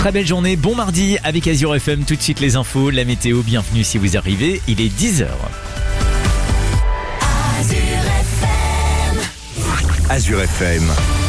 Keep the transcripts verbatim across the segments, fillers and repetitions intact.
Très belle journée, bon mardi avec Azure F M. Tout de suite les infos, la météo, bienvenue si vous arrivez, il est dix heures. Azure F M.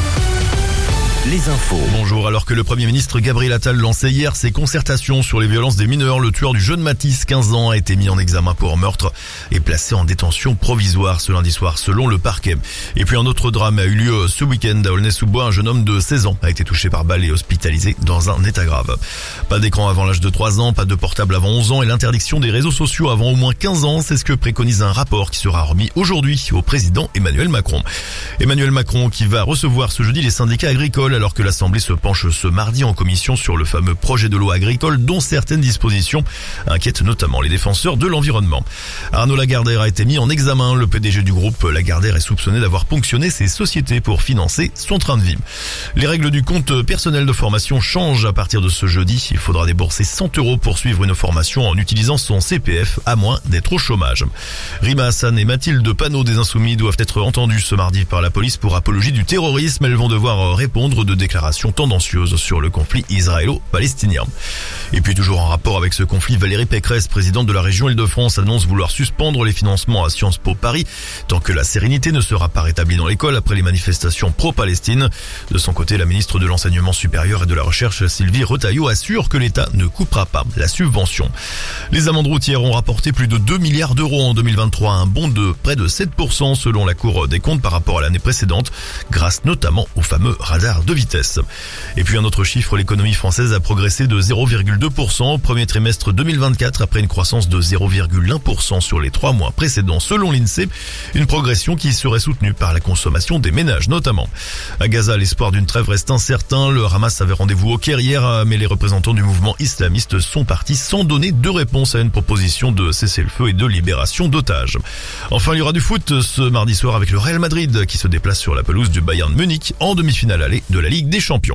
Les infos. Bonjour, alors que le Premier ministre Gabriel Attal lançait hier ses concertations sur les violences des mineurs, le tueur du jeune Mathis, quinze ans, a été mis en examen pour meurtre et placé en détention provisoire ce lundi soir selon le parquet. Et puis un autre drame a eu lieu ce week-end à Aulnay-sous-Bois. Un jeune homme de seize ans a été touché par balle et hospitalisé dans un état grave. Pas d'écran avant l'âge de trois ans, pas de portable avant onze ans et l'interdiction des réseaux sociaux avant au moins quinze ans. C'est ce que préconise un rapport qui sera remis aujourd'hui au président Emmanuel Macron. Emmanuel Macron qui va recevoir ce jeudi les syndicats agricoles alors que l'Assemblée se penche ce mardi en commission sur le fameux projet de loi agricole dont certaines dispositions inquiètent notamment les défenseurs de l'environnement. Arnaud Lagardère a été mis en examen. Le P D G du groupe Lagardère est soupçonné d'avoir ponctionné ses sociétés pour financer son train de vie. Les règles du compte personnel de formation changent à partir de ce jeudi. Il faudra débourser cent euros pour suivre une formation en utilisant son C P F à moins d'être au chômage. Rima Hassan et Mathilde Panot des Insoumis doivent être entendues ce mardi par la police pour apologie du terrorisme. Elles vont devoir répondre de déclarations tendancieuses sur le conflit israélo-palestinien. Et puis toujours en rapport avec ce conflit, Valérie Pécresse, présidente de la région Île-de-France, annonce vouloir suspendre les financements à Sciences Po Paris tant que la sérénité ne sera pas rétablie dans l'école après les manifestations pro-Palestine. De son côté, la ministre de l'Enseignement supérieur et de la Recherche, Sylvie Retailleau, assure que l'État ne coupera pas la subvention. Les amendes routières ont rapporté plus de deux milliards d'euros en deux mille vingt-trois, un bond de près de sept pour cent selon la Cour des comptes par rapport à l'année précédente, grâce notamment au fameux radar de vitesse. Et puis un autre chiffre, l'économie française a progressé de zéro virgule deux pour cent au premier trimestre deux mille vingt-quatre après une croissance de zéro virgule un pour cent sur les trois mois précédents selon l'INSEE, une progression qui serait soutenue par la consommation des ménages notamment. À Gaza, l'espoir d'une trêve reste incertain. Le Hamas avait rendez-vous au Caire hier, mais les représentants du mouvement islamiste sont partis sans donner de réponse à une proposition de cessez-le-feu et de libération d'otages. Enfin, il y aura du foot ce mardi soir avec le Real Madrid qui se déplace sur la pelouse du Bayern Munich en demi-finale aller de la Ligue des Champions.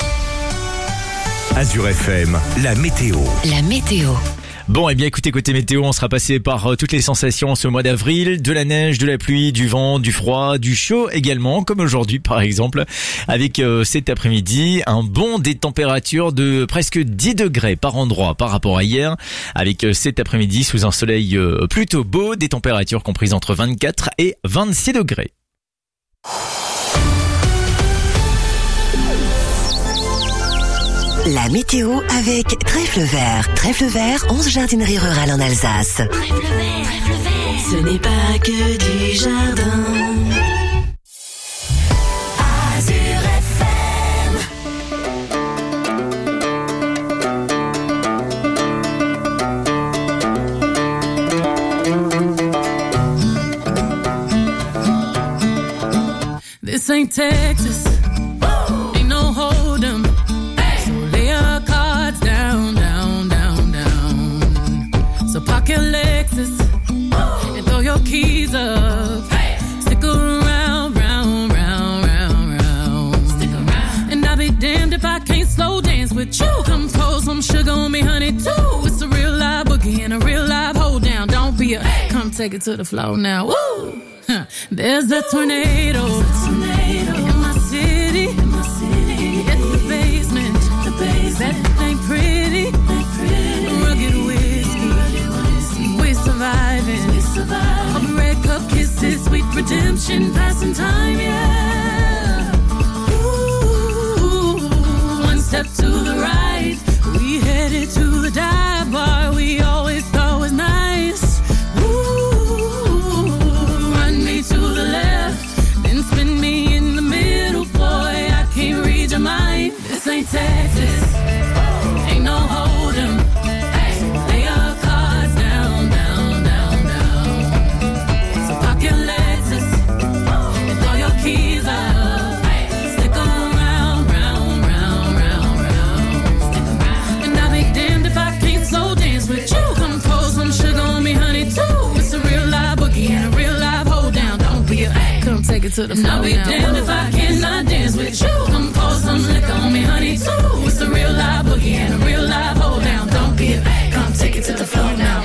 Azure F M, la météo. La météo. Bon, eh bien écoutez, côté météo, on sera passé par euh, toutes les sensations ce mois d'avril, de la neige, de la pluie, du vent, du froid, du chaud également, comme aujourd'hui par exemple, avec euh, cet après-midi un bond des températures de presque dix degrés par endroit par rapport à hier, avec euh, cet après-midi sous un soleil euh, plutôt beau, des températures comprises entre vingt-quatre et vingt-six degrés. La météo avec Trèfle Vert. Trèfle Vert, onze jardineries rurales en Alsace. Trèfle Vert, Trèfle Vert, ce n'est pas que du jardin. Azure F M. This ain't Texas. Ain't no hold 'em. So park your Lexus and throw your keys up. Hey. Stick around, round, round, round, round. Stick around. And I'll be damned if I can't slow dance with you. Come pour some sugar on me, honey, too. It's a real live boogie and a real live hold down. Don't be a, hey. Come take it to the floor now. Woo! Huh. There's a tornado. There's a tornado in my city. In my city. It's the basement. The basement. That ain't pretty. Ain't pretty. Rugged whiskey. We're surviving. We survive. All the red cup kisses, sweet redemption, passing time, yeah. Ooh, one step to the right, we headed to the dive bar we always thought was nice. Ooh, run me to the left, then spin me in the middle, boy. I can't read your mind. This ain't Texas, ain't no hold 'em. Take it to the floor. I'll be now. Damned if I cannot dance with you. Come pour some liquor on me, honey, too. It's a real live boogie and a real live hold down. Don't be a back. Come take it to the floor now.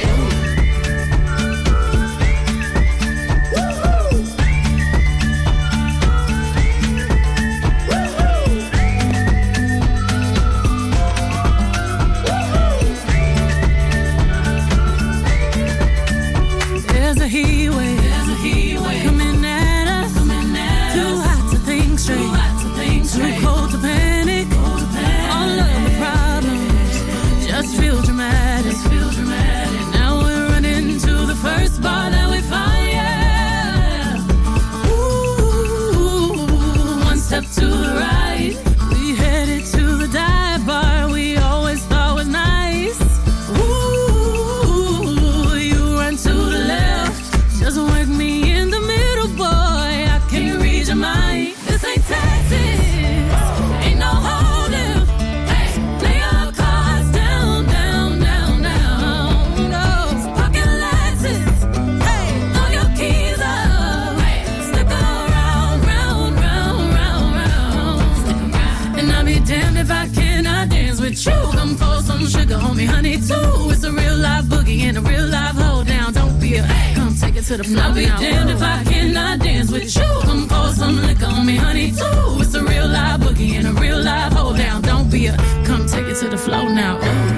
with you. Come pour some sugar on me, honey, too. It's a real live boogie and a real live hold down. Don't be a, come take it to the floor. I'll be damned if I cannot dance with you. Come pour some liquor on me, honey, too. It's a real live boogie and a real live hold down. Don't be a, come take it to the floor now. Ooh.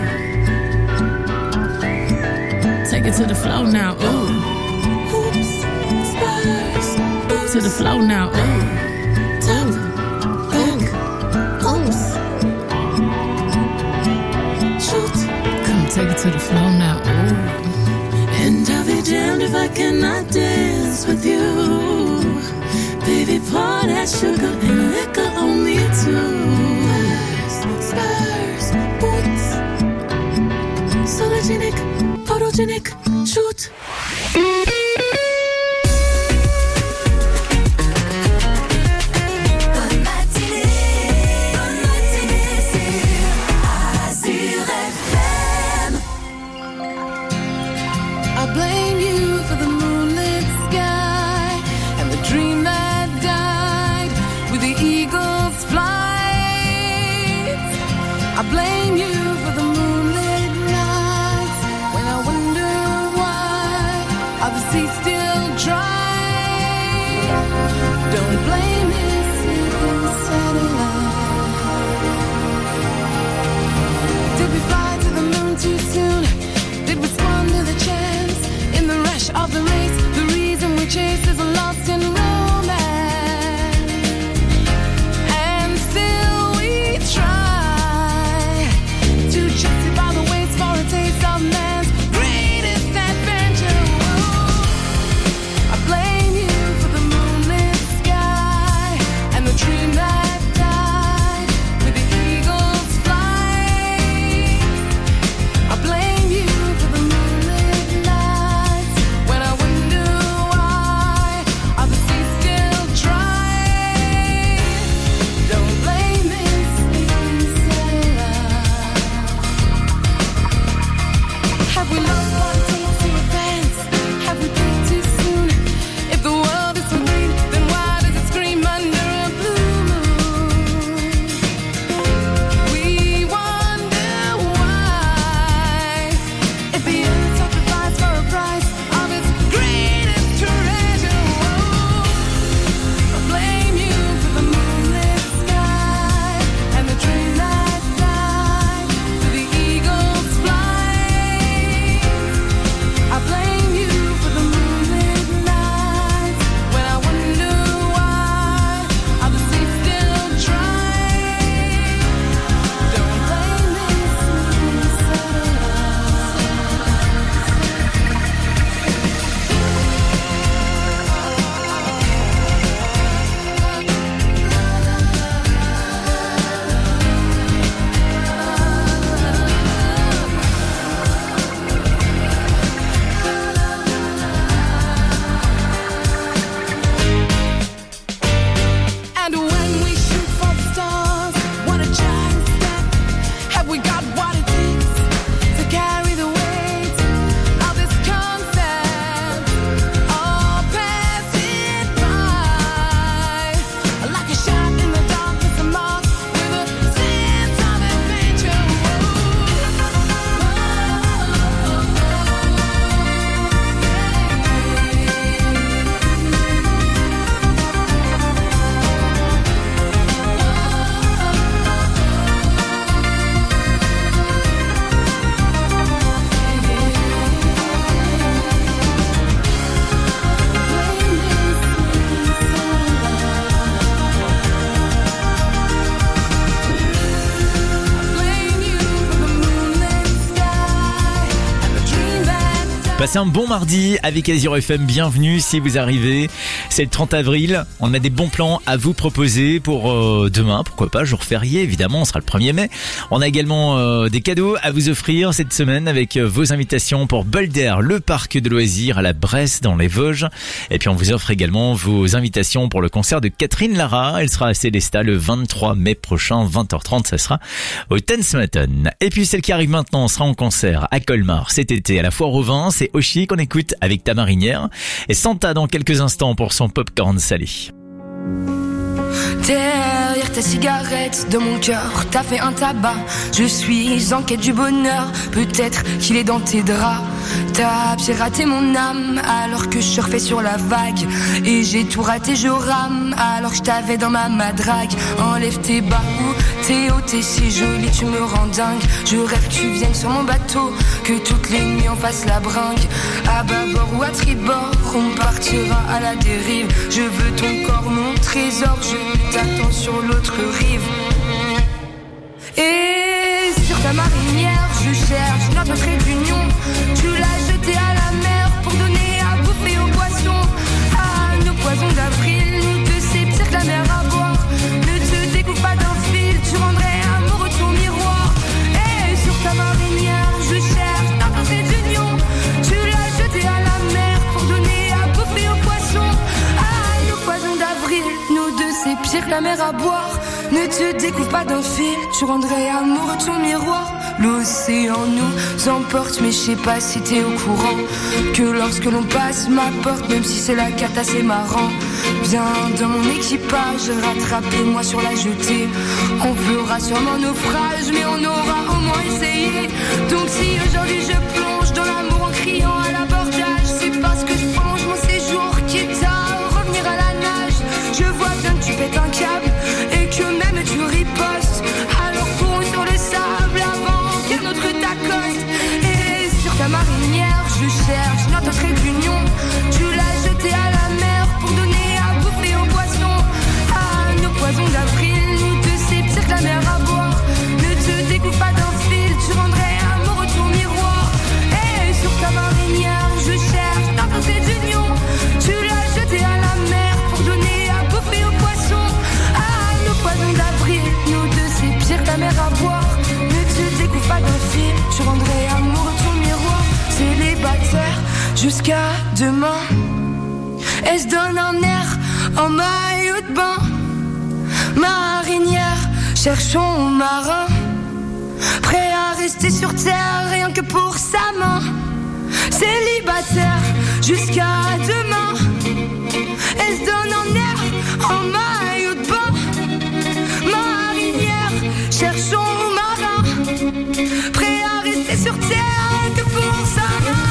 Take it to the floor now. Ooh. Hoops, spurs, to the floor now. Ooh. Top, hook, hoops. Shoot. Come take it to the floor now. Ooh. And I'll be damned if I cannot dance with you. Baby, pour that sugar and liquor on me too. Spurs, boots, sologenic, photogenic, shoot. I blame you for the moonlit sky and the dream that died with the eagle's flight. I blame you for the moonlit nights when I wonder why are the seas still dry. Don't blame this sleeping satellite. Did we fly to the moon too soon? Did we squander the chance in the rush of the race? The reason we chase is lost in romance, and still we try to justify the waste for a taste of man's greatest adventure. Ooh, I blame you for the moonlit sky and the dream that died with the eagle's flight. I blame you for the moonlit nights when I wonder why are the seas still dry. Don't blame this sleeping satellite. Have we lost what it takes to advance? Have we peaked too soon? If the world is so green, then why does it scream under a blue moon? We wonder why. If the earth sacrificed for a price of its greatest treasure. Whoa. I blame you for the moonlit sky and the dream that died with the eagle's flight. I blame you for the moonlit nights when I wonder why are the seas still dry. Don't blame this sleeping And when we shoot for the stars, what a giant step. Have we got what it takes to carry the weight of this concept? Or pass it by like a shot in the darkness of Mars with a sense of adventure. Passez un bon mardi avec Azure F M, bienvenue si vous arrivez. C'est le trente avril, on a des bons plans à vous proposer pour euh, demain, pourquoi pas, jour férié évidemment, on sera le premier mai. On a également euh, des cadeaux à vous offrir cette semaine avec euh, vos invitations pour Boulder, le parc de loisirs à la Bresse dans les Vosges. Et puis on vous offre également vos invitations pour le concert de Catherine Lara, elle sera à Célestat le vingt-trois mai prochain, vingt heures trente, ça sera au Tensmaton. Et puis celle qui arrive maintenant sera en concert à Colmar cet été à la Foire aux Vins, c'est Oshi qu'on écoute avec Ta Marinière et Santa dans quelques instants pour son popcorn salé. Derrière ta cigarette, de mon cœur, t'as fait un tabac. Je suis en quête du bonheur, peut-être qu'il est dans tes draps. T'as piraté mon âme alors que je surfais sur la vague. Et j'ai tout raté, je rame alors que je t'avais dans ma madrague. Enlève tes bas ou tes hauts, t'es si jolie, tu me rends dingue. Je rêve que tu viennes sur mon bateau, que toutes les nuits on fasse la bringue. À bâbord ou à tribord, on partira à la dérive. Je veux ton corps, mon trésor, je t'attends sur l'autre rive. Et sur ta marinière, je cherche notre trait d'union. Tu l'as jeté à la mer pour donner à bouffer aux poissons. Ah, nos poisons d'avril, nous deux c'est pire que la mer à boire. Ne te découpe pas d'un fil, tu rendrais amoureux ton miroir. Et sur ta marinière, je cherche notre trait d'union. Tu l'as jeté à la mer pour donner à bouffer aux poissons. Ah, nos poisons d'avril, nous deux c'est pire que la mer à boire. Ne te découvre pas d'un fil, tu rendrais amoureux ton miroir. L'océan nous emporte, mais je sais pas si t'es au courant que lorsque l'on passe ma porte, même si c'est la carte assez marrant, viens dans mon équipage, rattrapez-moi sur la jetée. On fera sûrement naufrage, mais on aura au moins essayé. Donc si aujourd'hui je plonge dans l'amour en criant à l'abordage, c'est parce que je plonge mon séjour quitte à revenir à la nage. Je vois bien que tu pètes un câble et que même tu ripostes. Alors cours sur le sable avant que notre t'accoste. Et sur ta marinière, je cherche notre trait d'union. Tu l'as jeté à la mer pour donner à bouffer aux poissons. Ah, nos poisons d'avril, nous deux c'est pire que la mer à boire. Ne te découpe pas d'un fil, tu rendrais amoureux ton miroir. Et sur ta marinière, je cherche notre trait d'union. Tu l'as jeté à la mer pour donner à bouffer aux poissons. Ah, nos poisons d'avril, nous deux c'est pire que la mer à boire. Ne te découpe pas d'un fil, tu rendrais amoureux ton miroir. Célibataire jusqu'à demain, elle se donne un air en maillot de bain. Marinière, cherchons marin, prêt à rester sur terre rien que pour sa main. Célibataire jusqu'à demain, elle se donne un air en maillot de bain. Marinière, cherchons marin, prêt à rester sur terre rien que pour sa main.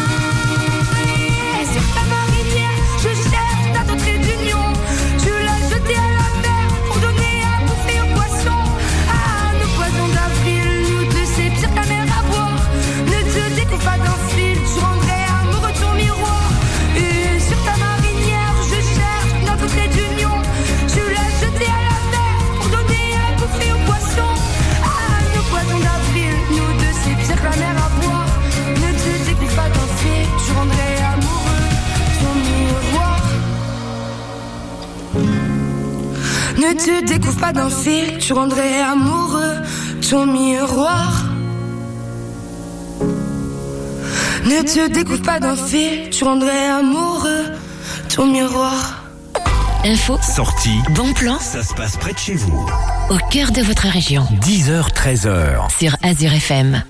Et sur ta marinière, je cherche ta trait d'union. Tu l'as jeté à la mer pour donner à bouffer aux poissons. Ah, nos poisons d'avril, nous deux c'est pire que la mer à boire. Ne te découpe pas d'un fil, tu rendrais amoureux ton miroir. Et sur ta marinière, je cherche notre trait d'union. Tu l'as jeté à la mer pour donner à bouffer aux poissons. Ah, nos poisons d'avril, nous deux c'est pire que la mer à boire. Ne te découpe pas d'un fil, tu rendrais amoureux ton miroir. Ne te découvre pas d'un fil, tu rendrais amoureux ton miroir. Ne te découvre pas d'un fil, tu rendrais amoureux ton miroir. Info, Sortie, bon plan, ça se passe près de chez vous. au cœur de votre région. dix heures, treize heures. Sur Azure F M.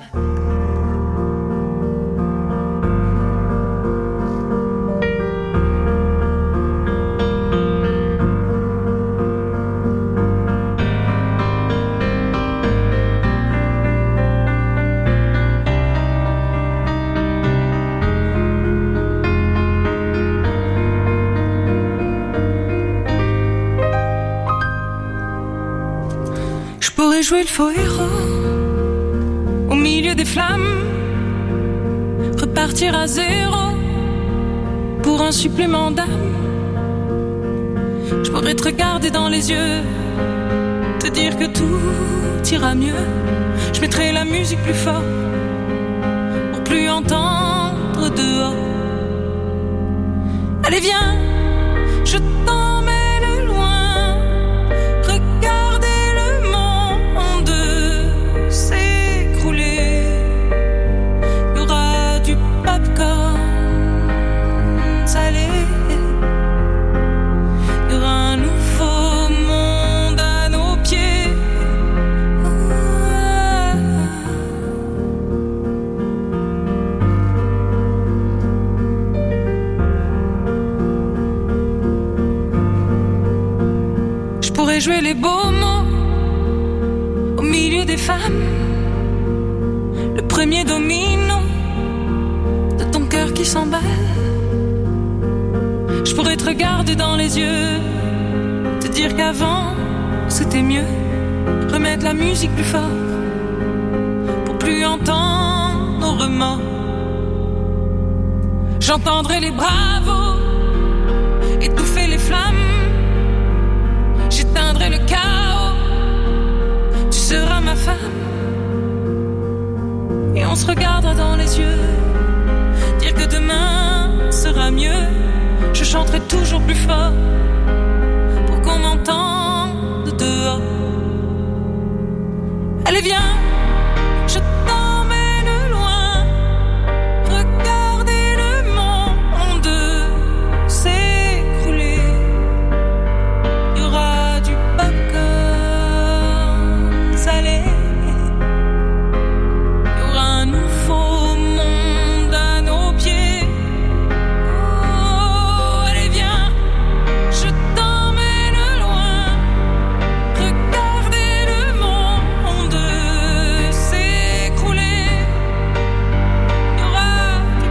Jouer le faux héros au milieu des flammes, repartir à zéro pour un supplément d'âme. Je pourrais te regarder dans les yeux, te dire que tout ira mieux. Je mettrai la musique plus fort pour plus entendre dehors. Allez viens, je t'emmène loin. pourrais jouer les beaux mots au milieu des femmes, le premier domino de ton cœur qui s'emballe. Je pourrais te regarder dans les yeux, te dire qu'avant c'était mieux, remettre la musique plus fort pour plus entendre nos remords. J'entendrai les bravos étouffer les flammes, j'éteindrai le chaos, tu seras ma femme. Et on se regardera dans les yeux, dire que demain sera mieux. Je chanterai toujours plus fort pour qu'on m'entende dehors. Allez viens, je t'emmène loin, regardez le monde s'écrouler. Il y aura du popcorn salé, il y aura un nouveau monde à nos pieds. Oh, allez viens, je t'emmène loin, regardez le monde s'écrouler. Il y aura du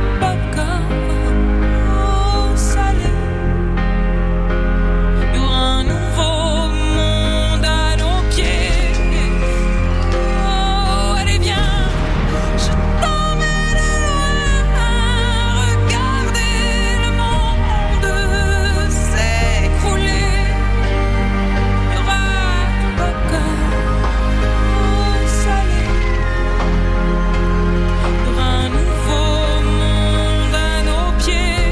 popcorn salé, il y aura un nouveau monde à nos pieds. Oh, allez viens, je t'emmène loin, regardez le monde s'écrouler. Il y aura du popcorn salé, il y aura un nouveau monde à nos pieds.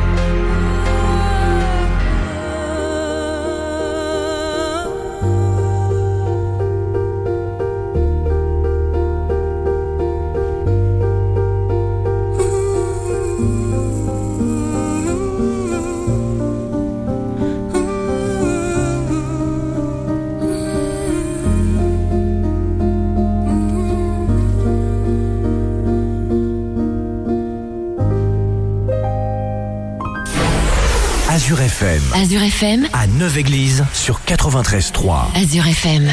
Azure F M, Azure F M, à Neuve-Église sur quatre-vingt-treize trois. Azure F M.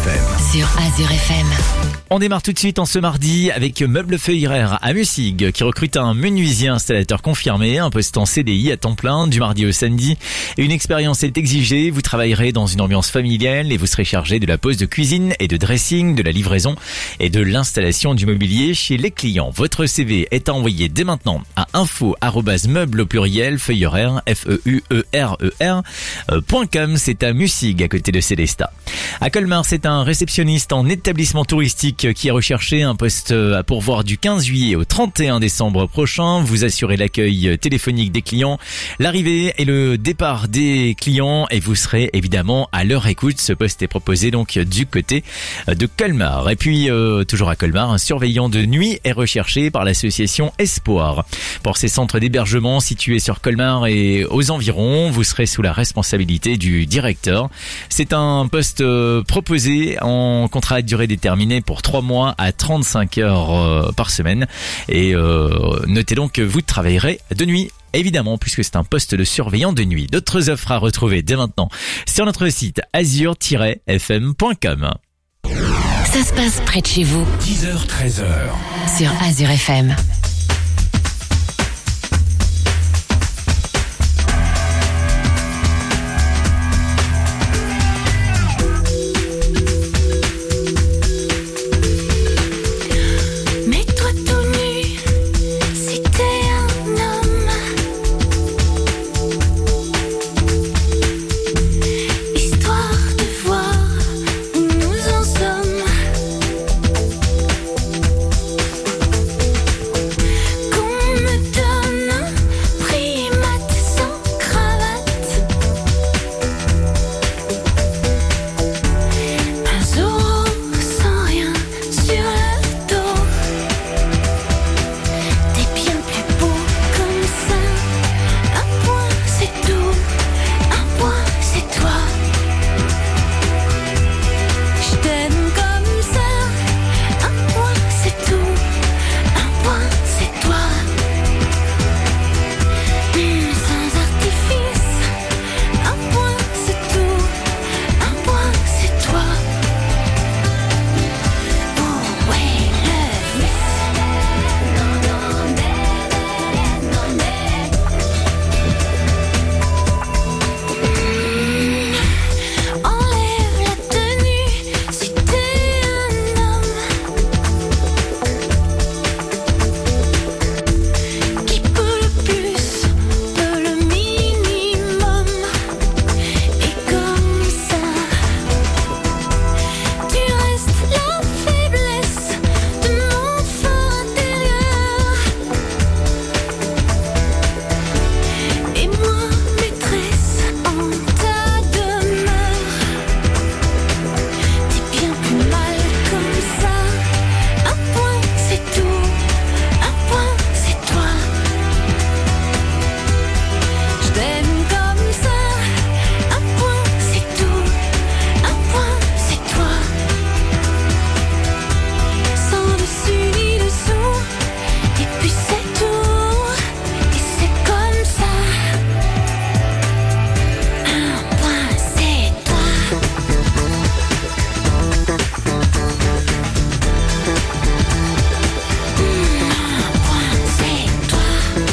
M. Sur Azure F M. On démarre tout de suite en ce mardi avec Meubles Feuilleraire à Mussig qui recrute un menuisier installateur confirmé, un poste en C D I à temps plein du mardi au samedi. Une expérience est exigée, vous travaillerez dans une ambiance familiale et vous serez chargé de la pose de cuisine et de dressing, de la livraison et de l'installation du mobilier chez les clients. Votre C V est à envoyer dès maintenant à info arobase meubles au pluriel feuilleraire F E U E R E R point com. C'est à Mussig à côté de Célestat. À Colmar, c'est un réceptionniste en établissement touristique qui est recherché, un poste à pourvoir du quinze juillet au trente et un décembre prochain. Vous assurez l'accueil téléphonique des clients, l'arrivée et le départ des clients et vous serez évidemment à leur écoute. Ce poste est proposé donc du côté de Colmar. Et puis euh, toujours à Colmar, un surveillant de nuit est recherché par l'association Espoir. Pour ces centres d'hébergement situés sur Colmar et aux environs, vous serez sous la responsabilité du directeur. C'est un poste euh, proposé en contrat à durée déterminée pour trois mois à trente-cinq heures euh, par semaine. Et euh, notez donc que vous travaillerez de nuit, évidemment, puisque c'est un poste de surveillant de nuit. D'autres offres à retrouver dès maintenant sur notre site azure tiret f m point com. Ça se passe près de chez vous. dix heures treize heures. Sur Azure F M. Mets-toi tout nu si t'es un homme. Histoire de voir où nous en sommes. Qu'on me donne un primate sans cravate. Un Zorro sans rien sur le dos. T'es bien plus beau comme ça. Un point c'est tout, un point c'est toi. Je t'aime comme ça. Un point c'est tout, un point c'est toi. Hum, sans artifice. Un point c'est tout, un point c'est toi. Oh ouais, le vice. Enlève la tenue si t'es un homme. Qui peut le plus, peut le minimum. Et comme ça, tu restes la faiblesse de mon fort intérieur. Et moi, maîtresse en ta demeure. T'es bien plus mal comme ça. Un point c'est tout, un point c'est toi. Je t'aime comme ça. Un point c'est tout, un point c'est toi. Sans dessus ni dessous. Et puis c'est tout. Et c'est comme ça. Un point c'est toi. Un point c'est toi.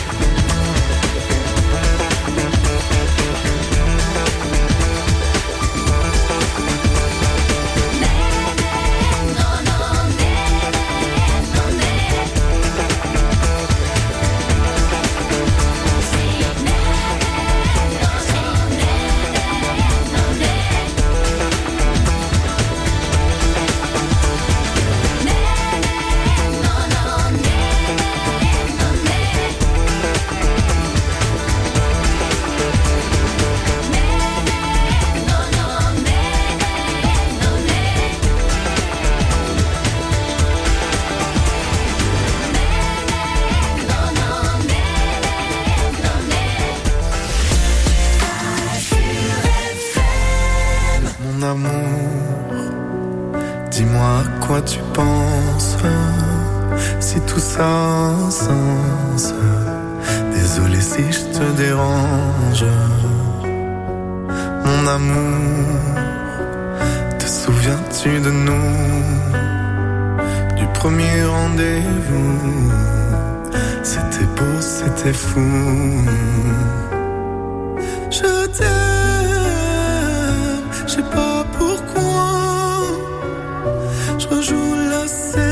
Mon amour, dis-moi à quoi tu penses. Si tout ça a un sens. Désolé si je te dérange. Mon amour, te souviens-tu de nous, du premier rendez-vous? C'était beau, c'était fou. Je t'aime, je sais pas pourquoi. Je rejoue la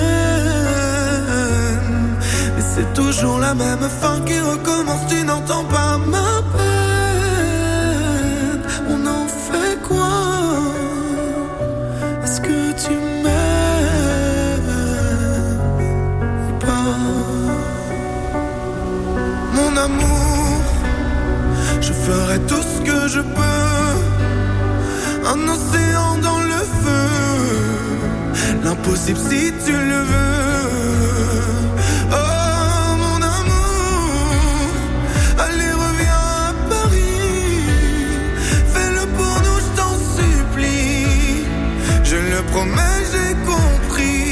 scène, mais c'est toujours la même fin qui recommence. Tu n'entends pas ma peine. On en fait quoi? Est-ce que tu m'aimes ou pas? Mon amour, je ferai tout ce que je peux. Un océan dans le feu, l'impossible si tu le veux. Oh mon amour, allez reviens à Paris. Fais-le pour nous, je t'en supplie. Je le promets, j'ai compris.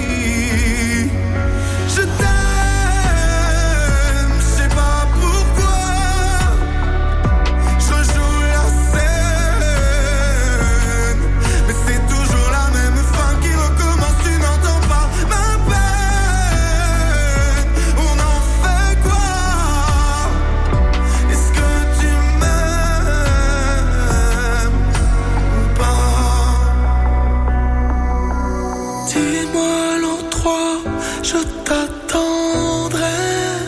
Je t'aime, je sais pas pourquoi. Je rejoue la scène, mais c'est toujours la même fin qui recommence. Tu n'entends pas ma peine. On en fait quoi? Est-ce que tu m'aimes ou pas? Dis-moi l'endroit, je t'attendrai.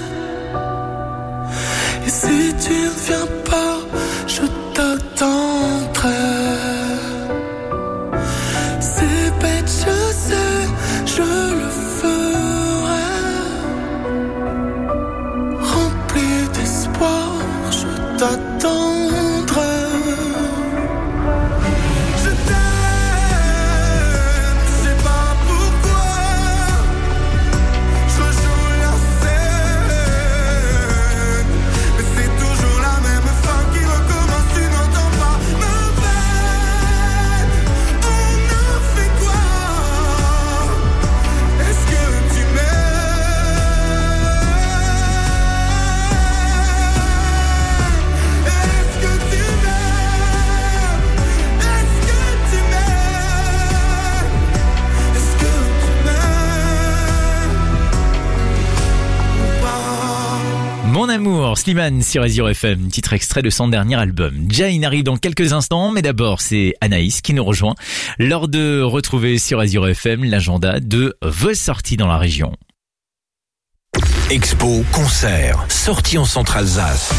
Et si tu ne viens pas, je t'attendrai. C'est bête, je sais, je le ferai. Rempli d'espoir, je t'attendrai. Je t'aime, je sais pas pourquoi. Je rejoue la scène, mais c'est toujours la même fin qui recommence. Tu n'entends pas ma peine. On a fait quoi? Est-ce que tu m'aimes? Est-ce que tu m'aimes? Est-ce que tu m'aimes? Est-ce que tu m'aimes ou pas? Mon amour, Slimane sur Azure F M, titre extrait de son dernier album. Jane arrive dans quelques instants, mais d'abord c'est Anaïs qui nous rejoint. Lors de retrouver sur Azure F M l'agenda de vos sorties dans la région. Expo, concert, sortie en Centre-Alsace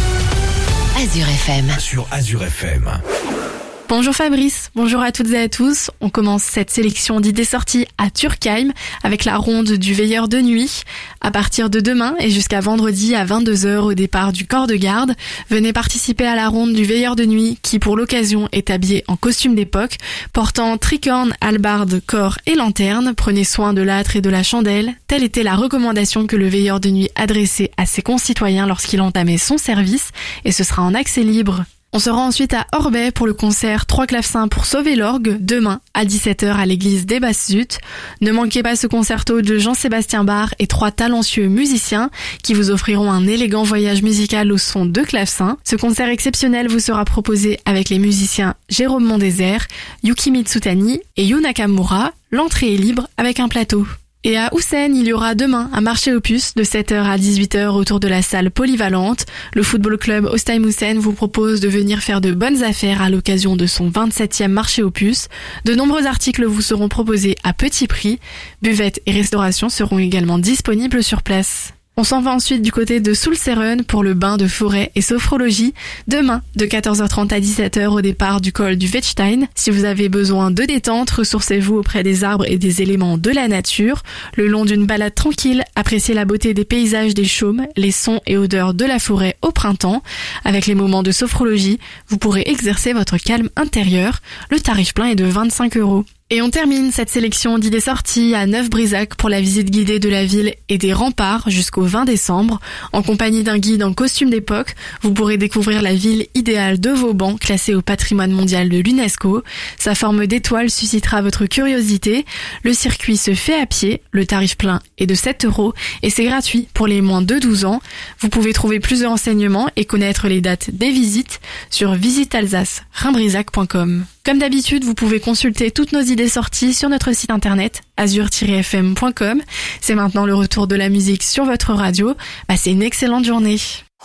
Azure F M. sur Azure F M. Bonjour Fabrice, bonjour à toutes et à tous. On commence cette sélection d'idées sorties à Turkheim avec la ronde du veilleur de nuit. À partir de demain et jusqu'à vendredi à vingt-deux heures au départ du corps de garde, venez participer à la ronde du veilleur de nuit qui pour l'occasion est habillé en costume d'époque, portant tricorne, hallebarde, cor et lanterne. Prenez soin de l'âtre et de la chandelle. Telle était la recommandation que le veilleur de nuit adressait à ses concitoyens lorsqu'il entamait son service et ce sera en accès libre. On se rend ensuite à Orbey pour le concert Trois clavecins pour sauver l'orgue, demain à dix-sept heures à l'église des Basses-Zut. Ne manquez pas ce concerto de Jean-Sébastien Bach et trois talentueux musiciens qui vous offriront un élégant voyage musical au son de clavecins. Ce concert exceptionnel vous sera proposé avec les musiciens Jérôme Mondésert, Yuki Mitsutani et Yu Nakamura. L'entrée est libre avec un plateau. Et à Houssen, il y aura demain un marché aux puces de sept heures à dix-huit heures autour de la salle polyvalente. Le football club Ostheim-Houssen vous propose de venir faire de bonnes affaires à l'occasion de son vingt-septième marché aux puces. De nombreux articles vous seront proposés à petit prix. Buvettes et restauration seront également disponibles sur place. On s'en va ensuite du côté de Soulseren pour le bain de forêt et sophrologie, demain de quatorze heures trente à dix-sept heures au départ du col du Wettstein. Si vous avez besoin de détente, ressourcez-vous auprès des arbres et des éléments de la nature. Le long d'une balade tranquille, appréciez la beauté des paysages des chaumes, les sons et odeurs de la forêt au printemps. Avec les moments de sophrologie, vous pourrez exercer votre calme intérieur. Le tarif plein est de vingt-cinq euros. Et on termine cette sélection d'idées sorties à Neuf-Brisac pour la visite guidée de la ville et des remparts jusqu'au vingt décembre. En compagnie d'un guide en costume d'époque, vous pourrez découvrir la ville idéale de Vauban, classée au patrimoine mondial de l'UNESCO. Sa forme d'étoile suscitera votre curiosité. Le circuit se fait à pied, le tarif plein est de sept euros et c'est gratuit pour les moins de douze ans. Vous pouvez trouver plus de renseignements et connaître les dates des visites sur visite alsace rimbrisac point com. Comme d'habitude, vous pouvez consulter toutes nos idées sorties sur notre site internet azur tiret f m point com. C'est maintenant le retour de la musique sur votre radio. Passez une excellente journée.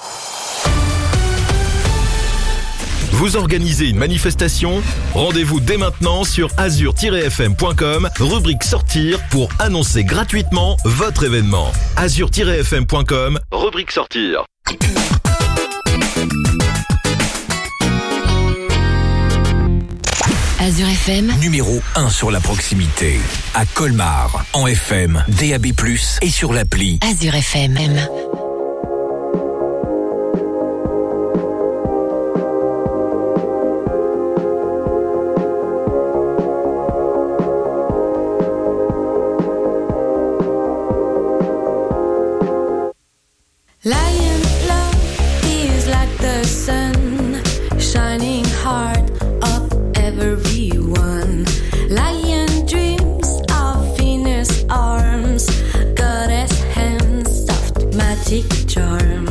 Vous organisez une manifestation? Rendez-vous dès maintenant sur azur tiret f m point com, rubrique sortir, pour annoncer gratuitement votre événement. azur tiret f m point com, rubrique sortir. Azur F M, Numéro un sur la proximité. À Colmar, en F M, D A B plus, et sur l'appli Azur F M. Lion love is like the sun, shining heart of everyone. Lion dreams of Venus arms, goddess hands, soft magic charm.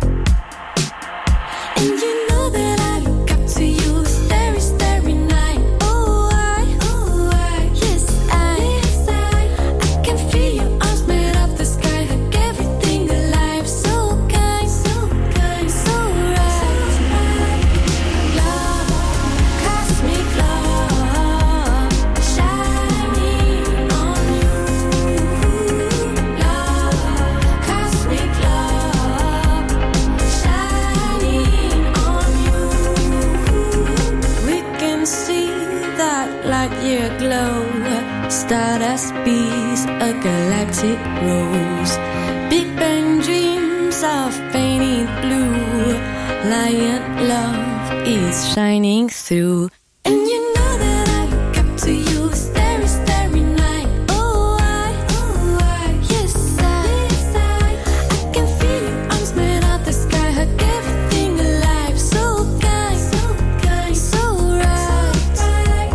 And you know that I look up to you, starry, starry night. Oh, I, oh, I, yes, I, yes, I, I can feel your arms made of the sky, like everything alive. So kind, so kind, so right. Love, cosmic love, shining on you. Love, cosmic love, shining on you. We can see that light year glow, stardust bees, a galactic rose. Big Bang dreams of painted blue. Lion love is shining through. And you know that I look up to you, starry, starry night. Oh, I, oh, I, yes, I, yes, I, I can feel your arms made of the sky, hug everything alive. So kind, so kind, so right.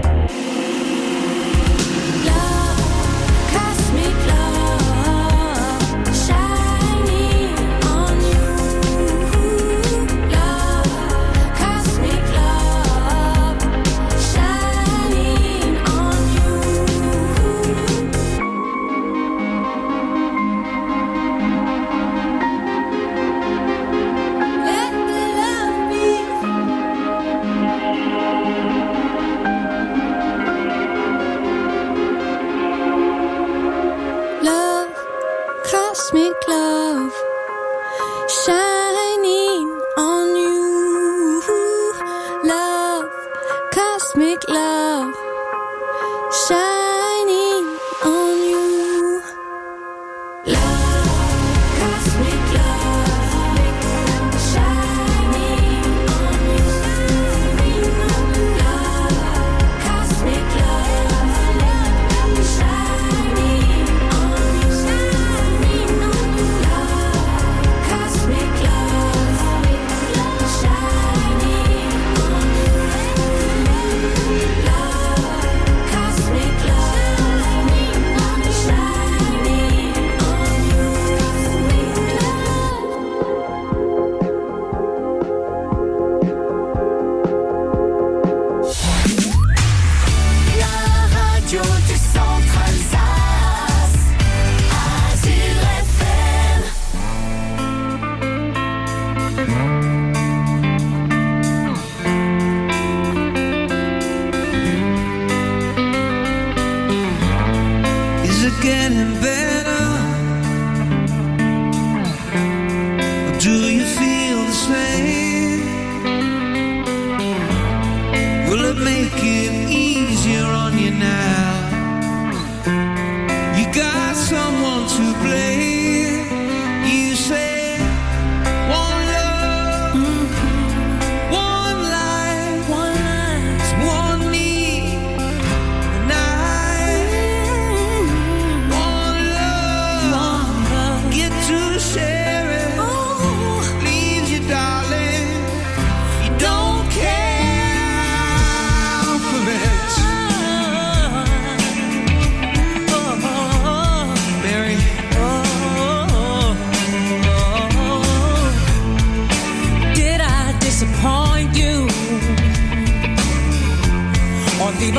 Love, cosmic love, shining on you. Love, cosmic love, shining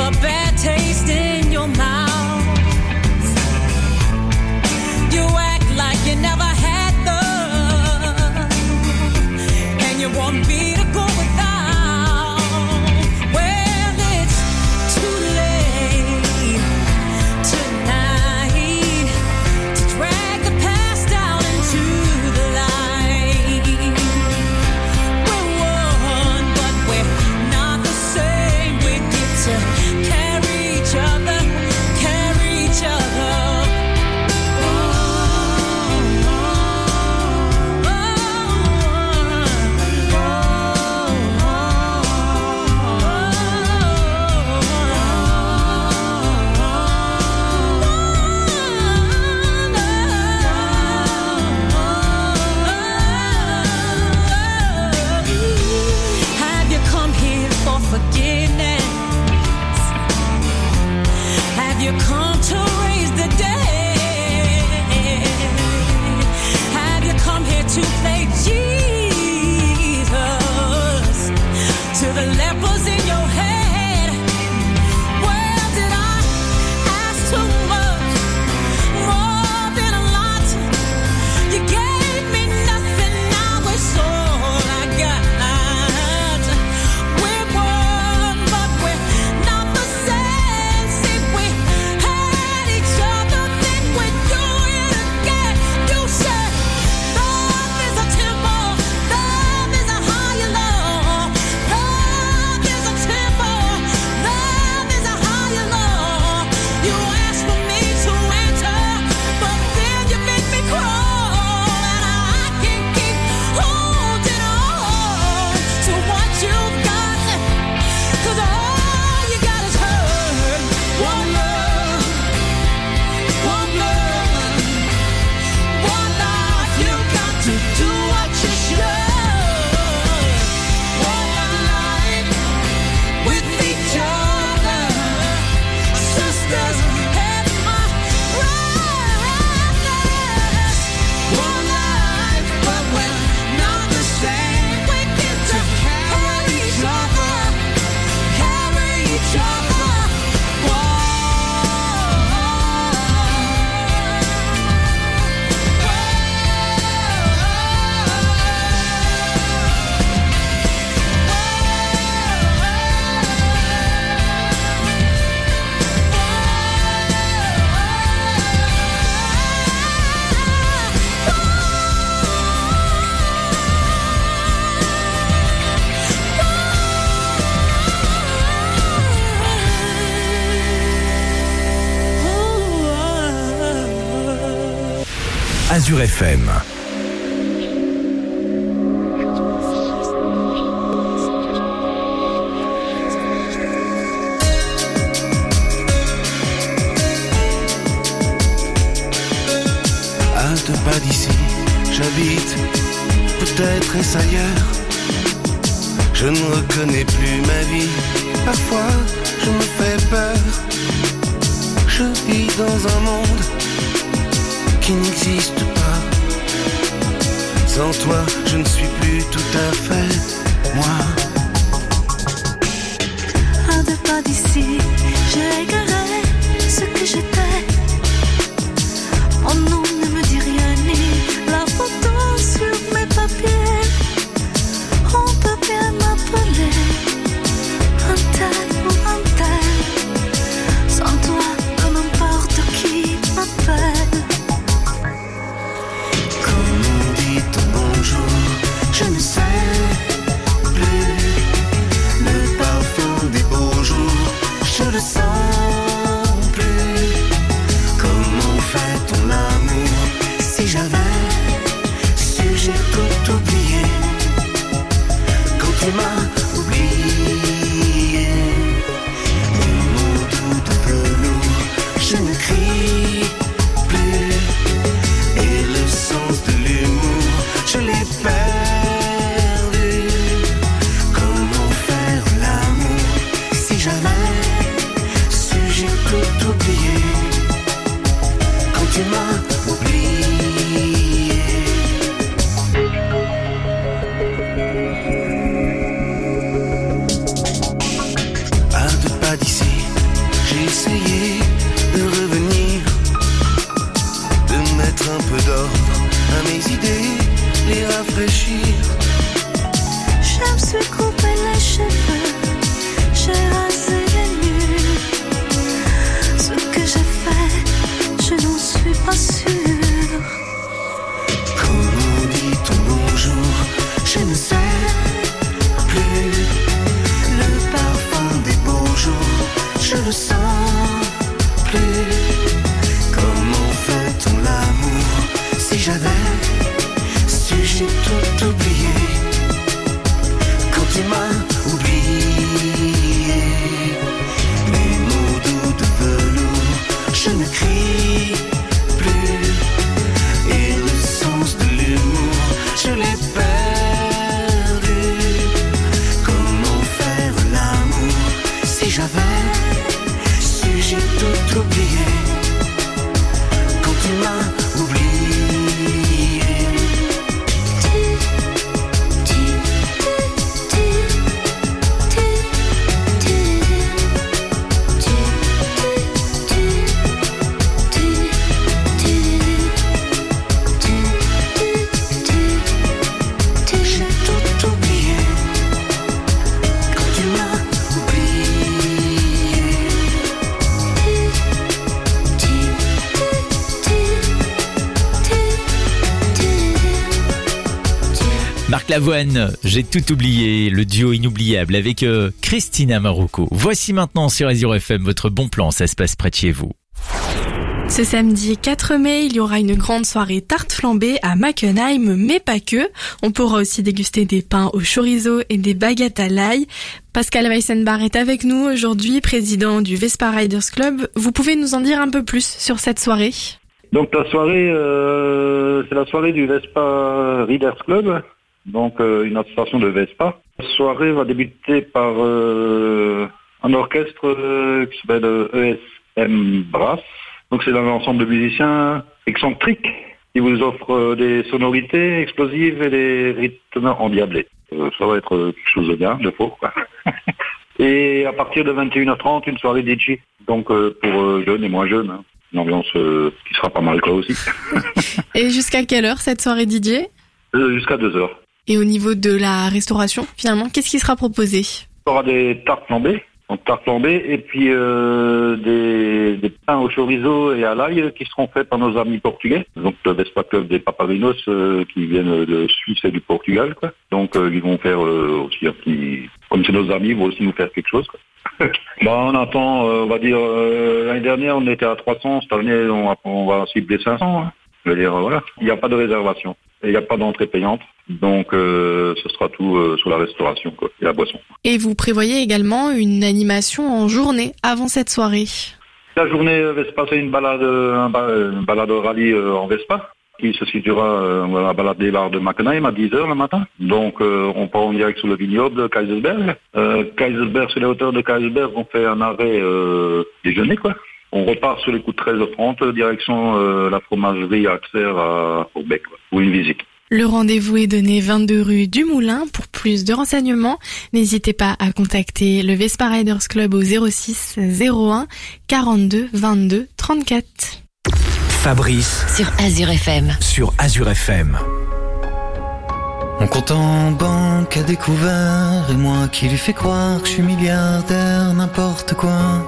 a bad taste in your mouth. You act like you never had love, and you want me to go without. Well, it's too late tonight to drag the past down into the light. We're one, but we're not the same. We get to carry each other, carry each other. Have you come here for forgiveness? Have you come to raise the dead? Have you come here to play Jesus to the lepers in your head? Well, did I ask too much? More than a lot. You gave me nothing, now it's all I got. We're one, but we're not the same. See, we had each other, then we do it again. You said love is a temple, love is a higher law. Love is a temple, love is a higher law. You asked for me to enter, but then you make me crawl, and I can't keep holding on to what you've got, 'cause all you got is hurt. One love, one love, one life. You got to do what you should. One life with each other, sisters and my brothers. One life, but we're not the same. We get to carry each other, carry each other. Azure F M. À deux pas d'ici, j'habite, peut-être est-ce ailleurs. Je ne reconnais plus ma vie, parfois je me fais peur. Je vis dans un monde qui n'existe pas. Sans toi, je ne suis plus tout à fait moi. À deux pas d'ici, j'ai égaré ce que j'étais. Mon nom ne me dit rien, ni la photo sur mes papiers. On peut bien m'appeler un tel ou un tel. Sans toi, peu n'importe qui m'appelle. Comment dit ton bonjour, je ne sais plus. Le parfum des beaux jours, je le sens plus. Comment fait-on l'amour? rafraîchir. Je me suis coupé les cheveux, j'ai rasé les murs. Ce que j'ai fait, je n'en suis pas sûre. Comment dit ton bonjour? Je ne sais plus. Le parfum des beaux jours, je le sens plus. Comment fait-on l'amour? Si j'avais su, j'ai tout oublié. Quand tu m'as oublié, mes mots doux de velours, je ne crie plus. Et le sens de l'humour, je l'ai perdu. Comment faire l'amour? Si j'avais su, j'ai tout oublié. Quand tu m'as oublié. Marc Lavoine, j'ai tout oublié, le duo inoubliable avec euh, Christina Marocco. Voici maintenant sur Azure F M votre bon plan, ça se passe près de chez vous. Ce samedi quatre mai, il y aura une grande soirée tarte flambée à Mackenheim, mais pas que. On pourra aussi déguster des pains au chorizo et des baguettes à l'ail. Pascal Weissenbach est avec nous aujourd'hui, président du Vespa Riders Club. Vous pouvez nous en dire un peu plus sur cette soirée? Donc la soirée, euh, c'est la soirée du Vespa Riders Club, donc euh, une association de Vespa. La soirée va débuter par euh, un orchestre euh, qui s'appelle E S M Brass. Donc c'est un ensemble de musiciens excentriques qui vous offrent euh, des sonorités explosives et des rythmes endiablés. Euh, ça va être quelque chose de bien, de faux, quoi. Et à partir de vingt et une heures trente, une soirée D J, donc euh, pour euh, jeunes et moins jeunes. Hein. Une ambiance euh, qui sera pas mal quoi aussi. Et jusqu'à quelle heure cette soirée D J? euh, Jusqu'à deux heures. Et au niveau de la restauration, finalement, qu'est-ce qui sera proposé? Il y aura des tartes flambées, donc tartes flambées, et puis euh, des, des pains au chorizo et à l'ail qui seront faits par nos amis portugais. Donc le Vespa Club des Paparinos euh, qui viennent de Suisse et du Portugal, quoi. Donc euh, ils vont faire euh, aussi un petit... Comme c'est nos amis, ils vont aussi nous faire quelque chose, quoi. Bah, on attend, euh, on va dire, euh, l'année dernière on était à trois cents, cette année on va, on va cibler cinq cents. Hein. Je veux dire, voilà, il n'y a pas de réservation, il n'y a pas d'entrée payante, donc euh, ce sera tout euh, sur la restauration quoi, et la boisson. Et vous prévoyez également une animation en journée avant cette soirée? La journée Vespa, c'est une balade, un ba- une balade rallye euh, en Vespa, qui se situera euh, à la balade des bars de Mackenheim à dix heures le matin. Donc euh, on part en direct sur le vignoble de Kaisersberg. Euh, Kaisersberg, sur les hauteurs de Kaisersberg, on fait un arrêt euh, déjeuner quoi. On repart sur les coups de treize heures trente, direction euh, la fromagerie Axer à Fourbec, quoi, pour une visite. Le rendez-vous est donné vingt-deux rue du Moulin. Pour plus de renseignements, n'hésitez pas à contacter le Vespa Riders Club au zéro six zéro un quarante-deux vingt-deux trente-quatre. Fabrice Sur Azure F M. sur Azure F M. Mon compte en banque a découvert, et moi qui lui fais croire que je suis milliardaire, n'importe quoi.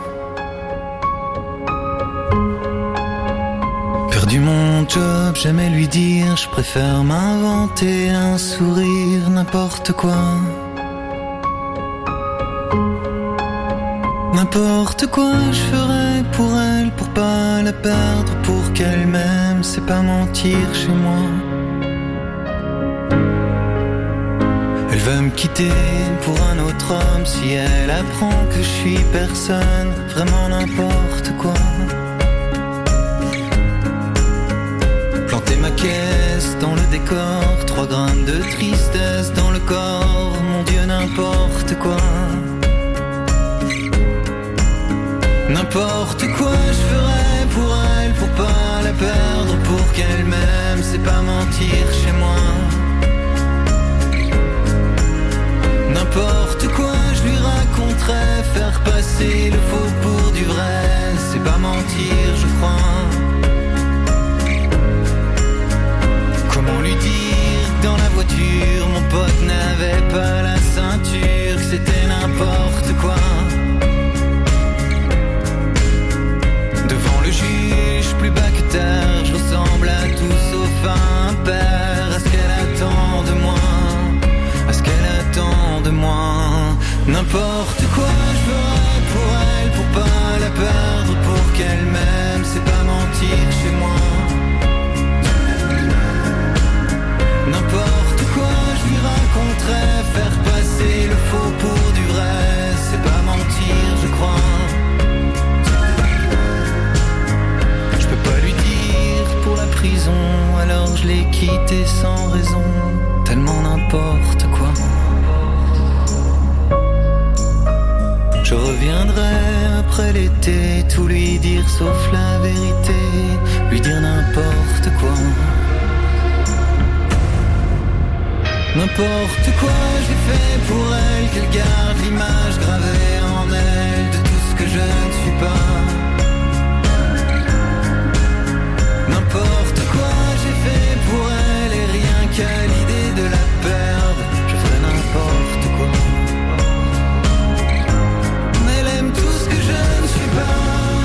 Perdu mon job, j'aimais lui dire, je préfère m'inventer un sourire, n'importe quoi. N'importe quoi je ferais pour elle, pour pas la perdre, pour qu'elle m'aime, c'est pas mentir chez moi. Elle veut me quitter pour un autre homme, si elle apprend que je suis personne, vraiment n'importe quoi. Planter ma caisse dans le décor, trois grammes de tristesse dans le corps, mon Dieu n'importe quoi. N'importe quoi je ferais pour elle, pour pas la perdre, pour qu'elle m'aime, c'est pas mentir chez moi. N'importe quoi je lui raconterais, faire passer le faux pour du vrai, c'est pas mentir je crois. Comment lui dire que dans la voiture voiture, mon pote n'avait pas la ceinture, que c'était n'importe quoi. Devant le juge, plus bas que terre, je ressemble à tout sauf un père. À ce qu'elle attend de moi, à ce qu'elle attend de moi. N'importe quoi je ferai pour elle, pour pas la perdre, pour qu'elle m'aime, c'est pas mentir chez moi. N'importe quoi je lui raconterai, faire passer le faux pour du vrai, c'est pas mentir je crois. Je peux pas lui dire pour la prison, alors je l'ai quitté sans raison, tellement n'importe quoi. Je reviendrai après l'été, tout lui dire sauf la vérité, lui dire n'importe quoi. N'importe quoi j'ai fait pour elle, qu'elle garde l'image gravée en elle de tout ce que je ne suis pas. N'importe quoi j'ai fait pour elle, et rien qu'à l'idée de la perdre, je ferai n'importe quoi. Tout ce que je ne suis pas,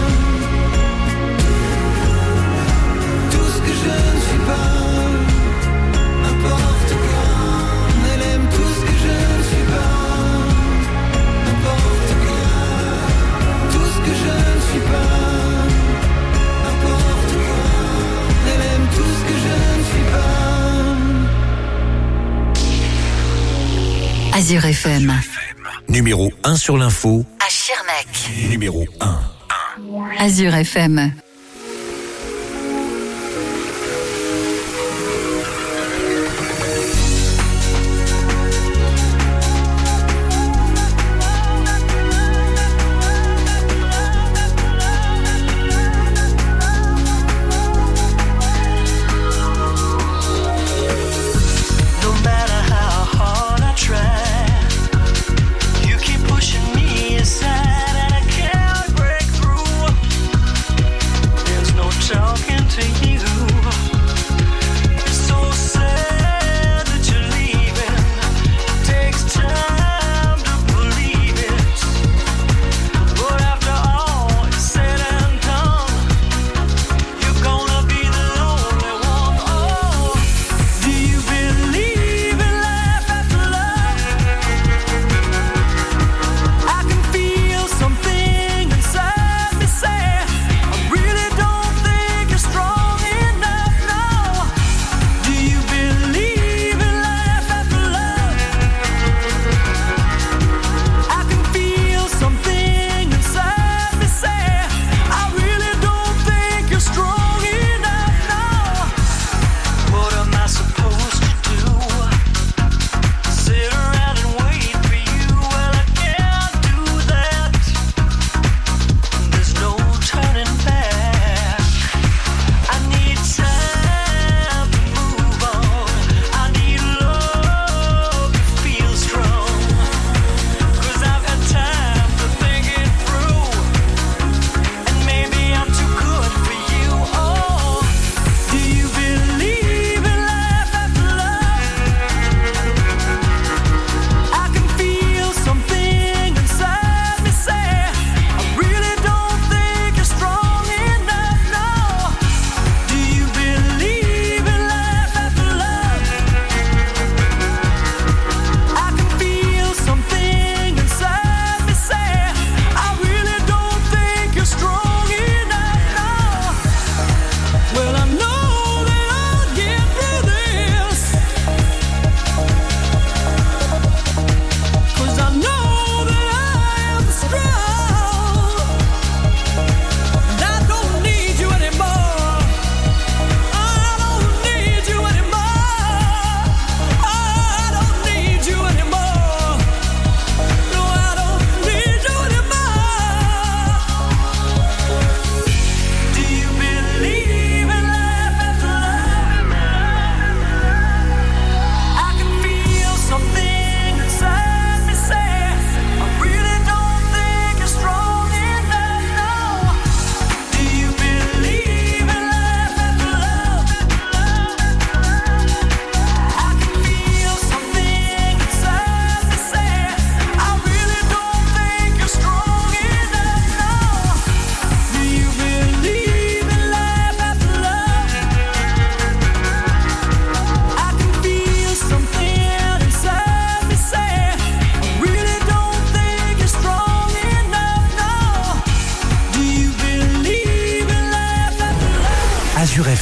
tout ce que je ne suis pas, n'importe quoi. Elle aime tout ce que je ne suis pas, n'importe quoi. Tout ce que je ne suis pas, n'importe quoi. Elle aime tout ce que je ne suis pas. Azure F M. Numéro un sur l'info. À Schirmeck. Numéro un. Azure F M. Pushing me aside and I can't break through.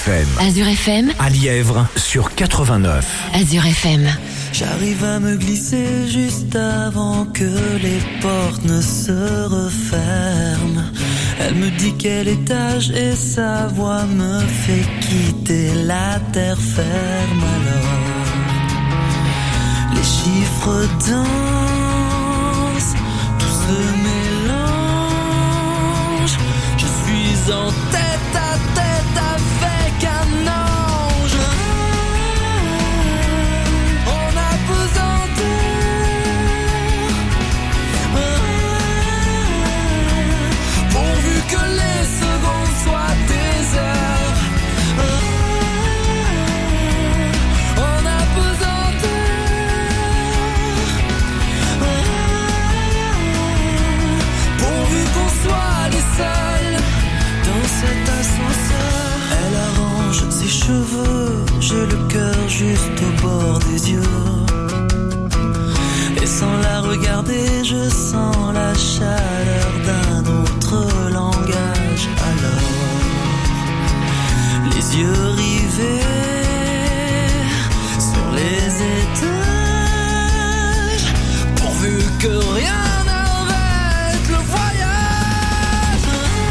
F M. Azur F M. À Lièvre sur quatre-vingt-neuf. Azur F M. J'arrive à me glisser juste avant que les portes ne se referment. Elle me dit quel étage et sa voix me fait quitter la terre ferme. Alors les chiffres dansent, tout se mélange. Je suis en tête à tête avec un ange. En apesanteur, pourvu que les secondes soient des heures. En apesanteur, pourvu qu'on soit les seuls dans cet ascenseur. Elle arrange ses cheveux, j'ai le cœur juste au bord des yeux. Et sans la regarder, je sens la chaleur d'un autre langage. Alors, les yeux rivés sur les étages, pourvu que rien n'arrête le voyage.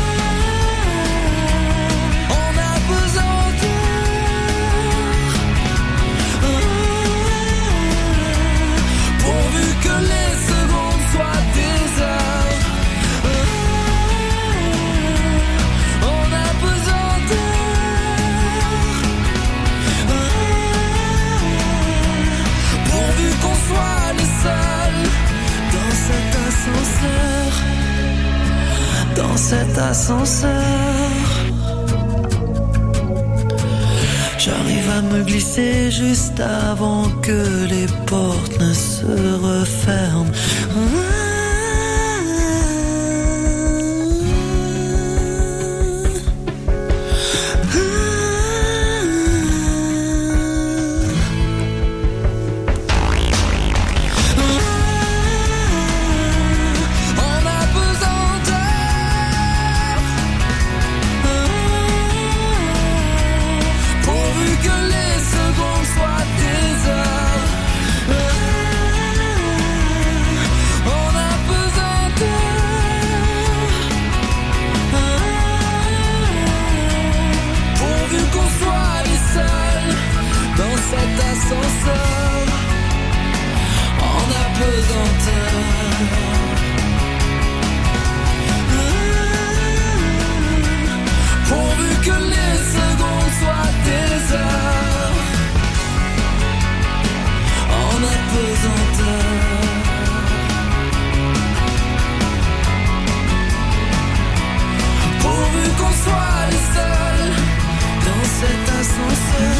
En apesanteur, pourvu que les secondes soient des heures. En apesanteur, pourvu qu'on soit les seuls dans cet ascenseur, dans cet ascenseur. J'arrive à me glisser juste avant que les portes ne se referment. En apesanteur, pourvu que les secondes soient des heures. En apesanteur, pourvu qu'on soit les seuls dans cet ascenseur. En apesanteur, pourvu que les secondes soient des heures. En apesanteur, pourvu qu'on soit les seuls dans cet ascenseur.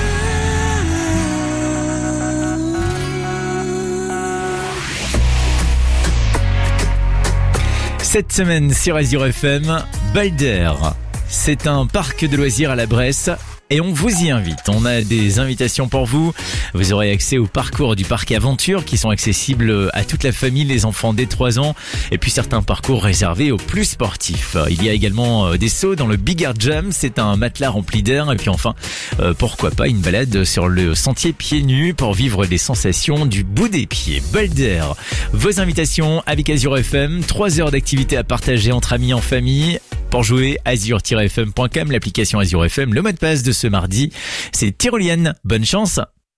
Cette semaine sur Azur F M, Balder. C'est un parc de loisirs à la Bresse et on vous y invite. On a des invitations pour vous. Vous aurez accès au parcours du parc Aventure qui sont accessibles à toute la famille, les enfants dès trois ans et puis certains parcours réservés aux plus sportifs. Il y a également des sauts dans le Big Air Jam, c'est un matelas rempli d'air et puis enfin, euh, pourquoi pas une balade sur le sentier pieds nus pour vivre les sensations du bout des pieds. Balder, vos invitations avec Azur F M, trois heures d'activité à partager entre amis en famille. Pour jouer, azur tiret f m point com, l'application Azur F M, le mot de passe de ce mardi, c'est Tyrolienne. Bonne chance.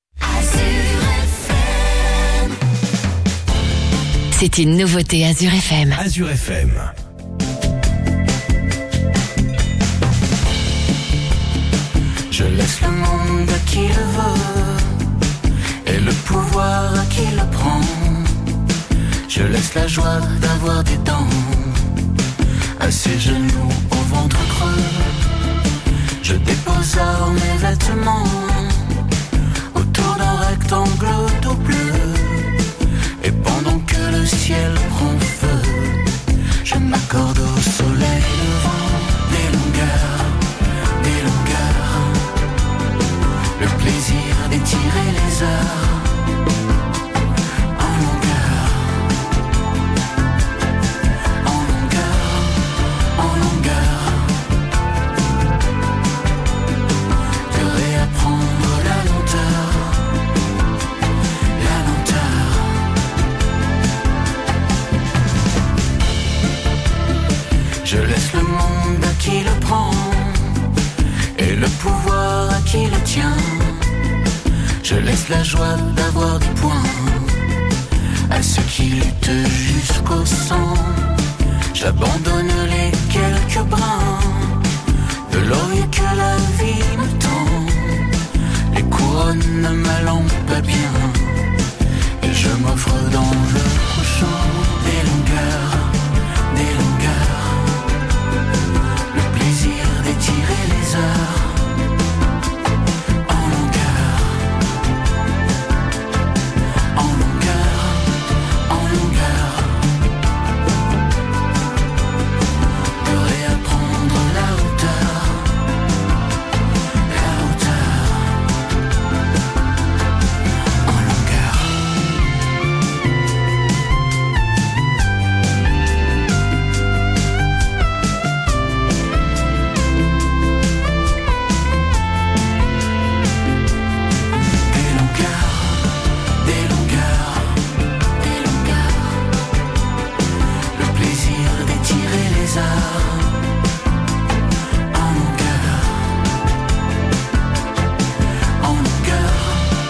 C'est une nouveauté Azur F M. Azur F M. Je laisse le monde à qui le veut et le pouvoir à qui le prend. Je laisse la joie d'avoir des dents à ses genoux au ventre creux. Je dépose alors mes vêtements autour d'un rectangle tout bleu. Et pendant que le ciel prend feu, je m'accorde au soleil levant des longueurs, des longueurs. Le plaisir d'étirer les heures en longueur, en longueur, en longueur. prend, et le pouvoir à qui le tient. Je laisse la joie d'avoir des points à ceux qui luttent jusqu'au sang. J'abandonne les quelques brins de laurier que la vie me tend. Les couronnes ma lampe à bien.